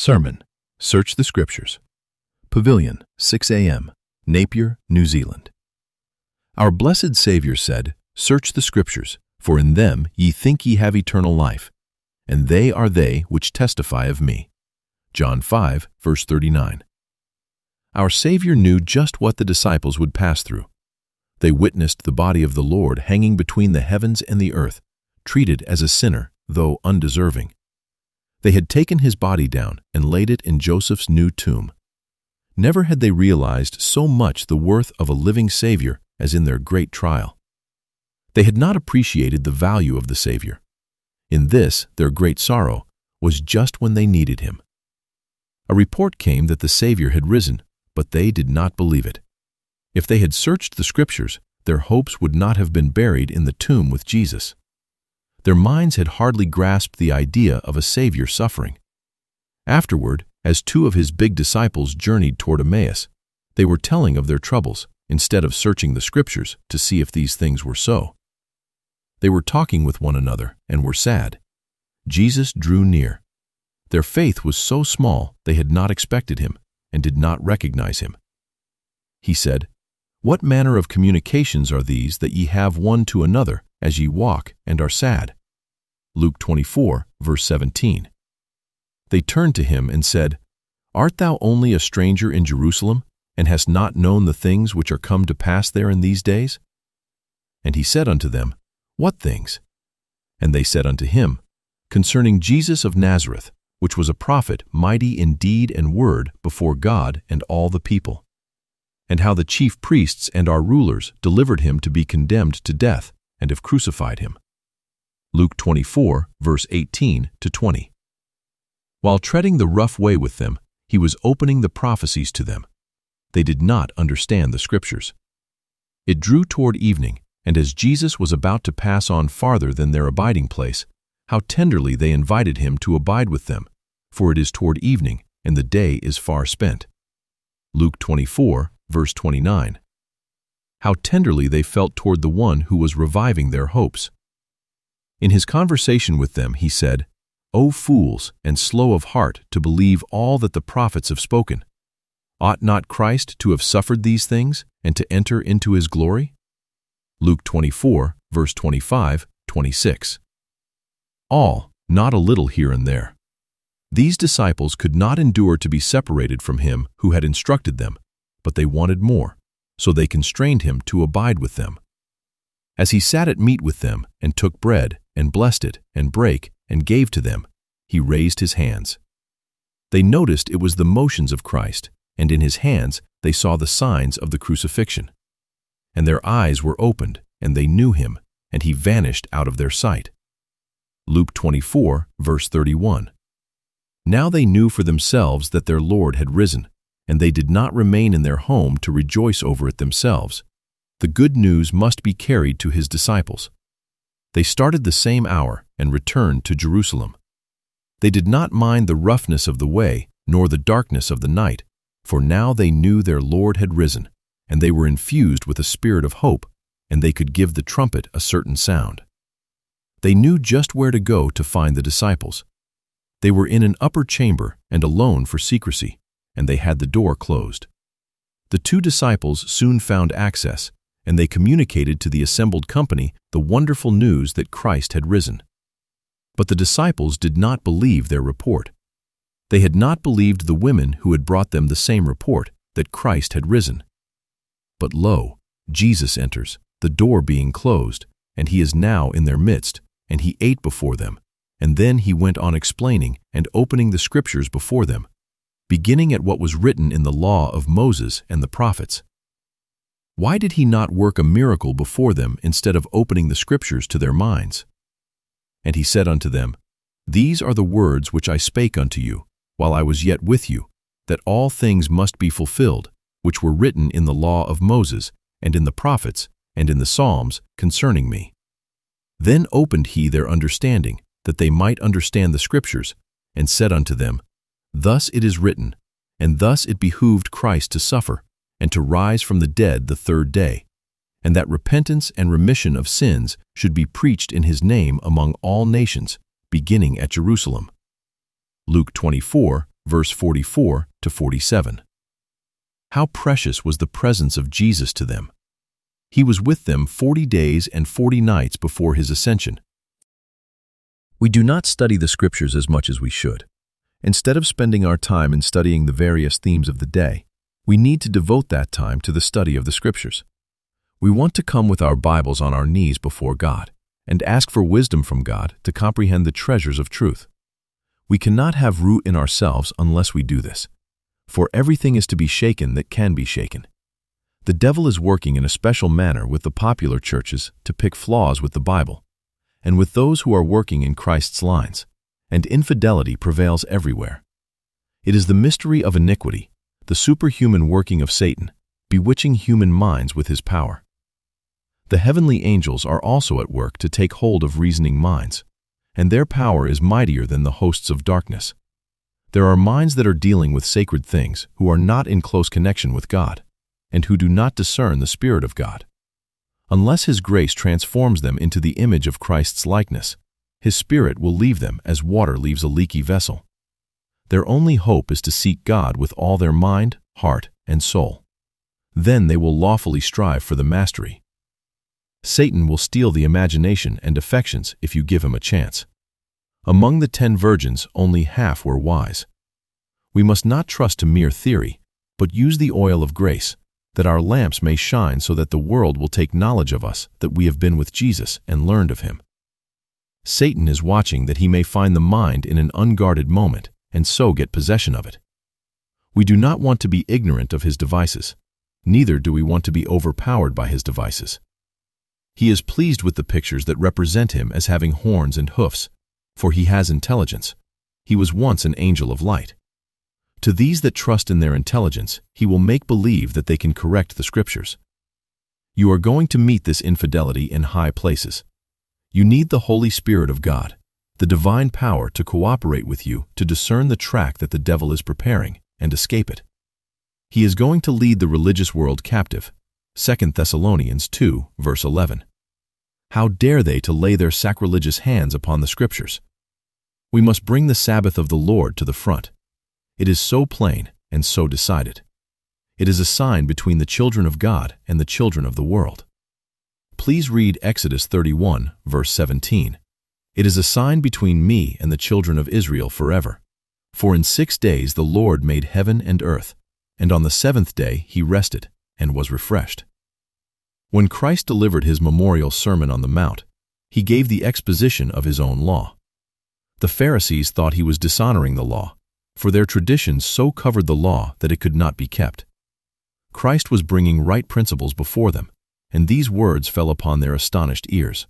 Sermon, Search the Scriptures. Pavilion, 6 a.m., Napier, New Zealand. Our blessed Savior said, "Search the Scriptures, for in them ye think ye have eternal life, and they are they which testify of me." John 5, verse 39. Our Savior knew just what the disciples would pass through. They witnessed the body of the Lord hanging between the heavens and the earth, treated as a sinner, though undeserving. They had taken his body down and laid it in Joseph's new tomb. Never had they realized so much the worth of a living Savior as in their great trial. They had not appreciated the value of the Savior. In this, their great sorrow, was just when they needed him. A report came that the Savior had risen, but they did not believe it. If they had searched the Scriptures, their hopes would not have been buried in the tomb with Jesus. Their minds had hardly grasped the idea of a Savior suffering. Afterward, as two of his big disciples journeyed toward Emmaus, they were telling of their troubles instead of searching the Scriptures to see if these things were so. They were talking with one another and were sad. Jesus drew near. Their faith was so small they had not expected him and did not recognize him. He said, "What manner of communications are these that ye have one to another as ye walk and are sad?" Luke 24, verse 17. They turned to him and said, "Art thou only a stranger in Jerusalem, and hast not known the things which are come to pass there in these days?" And he said unto them, "What things?" And they said unto him, "Concerning Jesus of Nazareth, which was a prophet, mighty in deed and word before God and all the people, and how the chief priests and our rulers delivered him to be condemned to death, and have crucified him." Luke 24, verse 18 to 20. While treading the rough way with them, he was opening the prophecies to them. They did not understand the Scriptures. It drew toward evening, and as Jesus was about to pass on farther than their abiding place, how tenderly they invited him to abide with them, for it is toward evening, and the day is far spent. Luke 24, verse 29. How tenderly they felt toward the one who was reviving their hopes. In his conversation with them, he said, "O fools, and slow of heart to believe all that the prophets have spoken. Ought not Christ to have suffered these things, and to enter into his glory?" Luke 24, verse 25, 26. All, not a little here and there. These disciples could not endure to be separated from him who had instructed them, but they wanted more, so they constrained him to abide with them. As he sat at meat with them, and took bread, and blessed it, and brake, and gave to them, he raised his hands. They noticed it was the motions of Christ, and in his hands they saw the signs of the crucifixion. And their eyes were opened, and they knew him, and he vanished out of their sight. Luke 24, verse 31. Now they knew for themselves that their Lord had risen, and they did not remain in their home to rejoice over it themselves. The good news must be carried to his disciples. They started the same hour and returned to Jerusalem. They did not mind the roughness of the way, nor the darkness of the night, for now they knew their Lord had risen, and they were infused with a spirit of hope, and they could give the trumpet a certain sound. They knew just where to go to find the disciples. They were in an upper chamber and alone for secrecy, and they had the door closed. The two disciples soon found access, and they communicated to the assembled company the wonderful news that Christ had risen. But the disciples did not believe their report. They had not believed the women who had brought them the same report, that Christ had risen. But lo, Jesus enters, the door being closed, and he is now in their midst, and he ate before them, and then he went on explaining and opening the Scriptures before them, beginning at what was written in the law of Moses and the prophets. Why did he not work a miracle before them instead of opening the Scriptures to their minds? And he said unto them, "These are the words which I spake unto you, while I was yet with you, that all things must be fulfilled, which were written in the law of Moses, and in the prophets, and in the Psalms concerning me." Then opened he their understanding, that they might understand the Scriptures, and said unto them, "Thus it is written, and thus it behooved Christ to suffer, and to rise from the dead the third day, and that repentance and remission of sins should be preached in his name among all nations, beginning at Jerusalem." Luke 24, verse 44 to 47. How precious was the presence of Jesus to them! He was with them 40 days and 40 nights before his ascension. We do not study the scriptures as much as we should. Instead of spending our time in studying the various themes of the day, we need to devote that time to the study of the scriptures. We want to come with our Bibles on our knees before God and ask for wisdom from God to comprehend the treasures of truth. We cannot have root in ourselves unless we do this, for everything is to be shaken that can be shaken. The devil is working in a special manner with the popular churches to pick flaws with the Bible, and with those who are working in Christ's lines, and infidelity prevails everywhere. It is the mystery of iniquity, the superhuman working of Satan, bewitching human minds with his power. The heavenly angels are also at work to take hold of reasoning minds, and their power is mightier than the hosts of darkness. There are minds that are dealing with sacred things who are not in close connection with God, and who do not discern the Spirit of God. Unless His grace transforms them into the image of Christ's likeness, His Spirit will leave them as water leaves a leaky vessel. Their only hope is to seek God with all their mind, heart, and soul. Then they will lawfully strive for the mastery. Satan will steal the imagination and affections if you give him a chance. Among the 10 virgins, only half were wise. We must not trust to mere theory, but use the oil of grace, that our lamps may shine so that the world will take knowledge of us, that we have been with Jesus and learned of him. Satan is watching that he may find the mind in an unguarded moment and so get possession of it. We do not want to be ignorant of his devices, neither do we want to be overpowered by his devices. He is pleased with the pictures that represent him as having horns and hoofs, for he has intelligence. He was once an angel of light. To these that trust in their intelligence, he will make believe that they can correct the scriptures. You are going to meet this infidelity in high places. You need the Holy Spirit of God, the divine power to cooperate with you to discern the track that the devil is preparing and escape it. He is going to lead the religious world captive. 2 Thessalonians 2, verse 11. How dare they to lay their sacrilegious hands upon the scriptures? We must bring the Sabbath of the Lord to the front. It is so plain and so decided. It is a sign between the children of God and the children of the world. Please read Exodus 31, verse 17. It is a sign between me and the children of Israel forever. For in 6 days the Lord made heaven and earth, and on the 7th day he rested and was refreshed. When Christ delivered his memorial Sermon on the Mount, he gave the exposition of his own law. The Pharisees thought he was dishonoring the law, for their traditions so covered the law that it could not be kept. Christ was bringing right principles before them, and these words fell upon their astonished ears.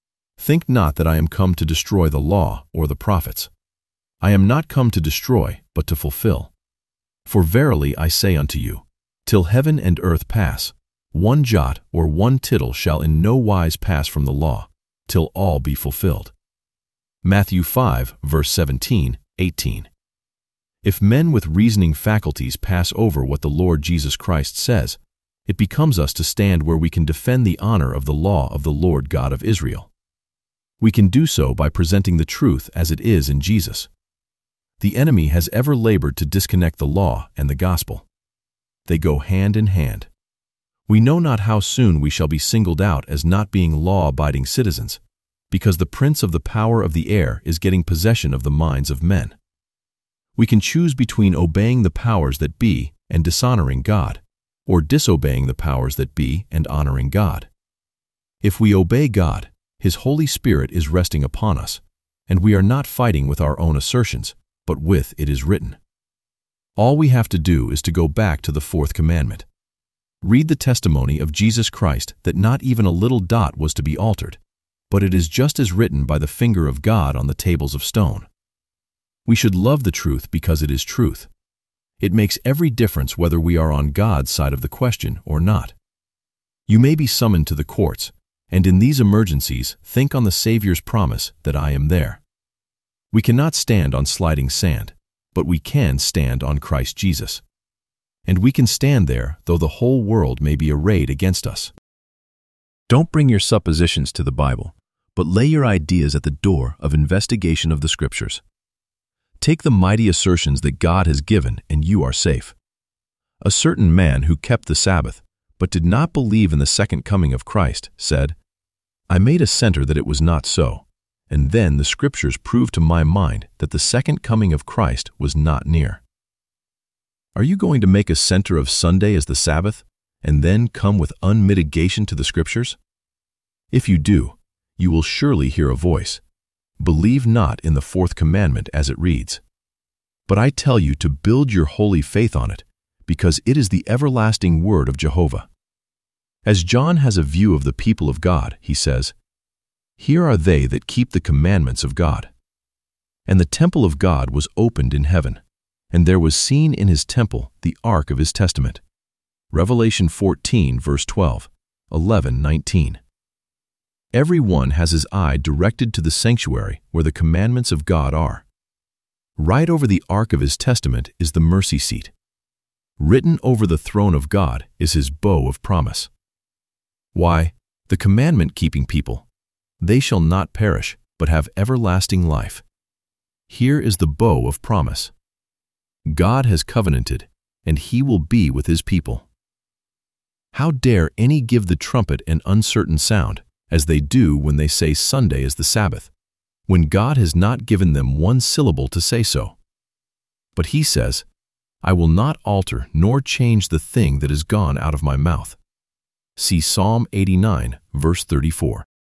Think not that I am come to destroy the law or the prophets. I am not come to destroy, but to fulfill. For verily I say unto you, till heaven and earth pass, one jot or one tittle shall in no wise pass from the law, till all be fulfilled. Matthew 5, verse 17, 18. If men with reasoning faculties pass over what the Lord Jesus Christ says, it becomes us to stand where we can defend the honor of the law of the Lord God of Israel. We can do so by presenting the truth as it is in Jesus. The enemy has ever labored to disconnect the law and the gospel. They go hand in hand. We know not how soon we shall be singled out as not being law-abiding citizens, because the prince of the power of the air is getting possession of the minds of men. We can choose between obeying the powers that be and dishonoring God, or disobeying the powers that be and honoring God. If we obey God, His Holy Spirit is resting upon us, and we are not fighting with our own assertions, but with it is written. All we have to do is to go back to the 4th commandment. Read the testimony of Jesus Christ that not even a little dot was to be altered, but it is just as written by the finger of God on the tables of stone. We should love the truth because it is truth. It makes every difference whether we are on God's side of the question or not. You may be summoned to the courts, and in these emergencies, think on the Savior's promise that I am there. We cannot stand on sliding sand, but we can stand on Christ Jesus. And we can stand there though the whole world may be arrayed against us. Don't bring your suppositions to the Bible, but lay your ideas at the door of investigation of the Scriptures. Take the mighty assertions that God has given, and you are safe. A certain man who kept the Sabbath, but did not believe in the second coming of Christ, said, I made a center that it was not so, and then the Scriptures proved to my mind that the second coming of Christ was not near. Are you going to make a center of Sunday as the Sabbath, and then come with unmitigation to the Scriptures? If you do, you will surely hear a voice. Believe not in the fourth commandment as it reads. But I tell you to build your holy faith on it, because it is the everlasting word of Jehovah. As John has a view of the people of God, he says, Here are they that keep the commandments of God. And the temple of God was opened in heaven, and there was seen in his temple the ark of his testament. Revelation 14, verse 12, 11:19. Every one has his eye directed to the sanctuary where the commandments of God are. Right over the ark of his testament is the mercy seat. Written over the throne of God is his bow of promise. Why, the commandment-keeping people, they shall not perish, but have everlasting life. Here is the bow of promise. God has covenanted, and he will be with his people. How dare any give the trumpet an uncertain sound, as they do when they say Sunday is the Sabbath, when God has not given them one syllable to say so? But he says, I will not alter nor change the thing that is gone out of my mouth. See Psalm 89, verse 34.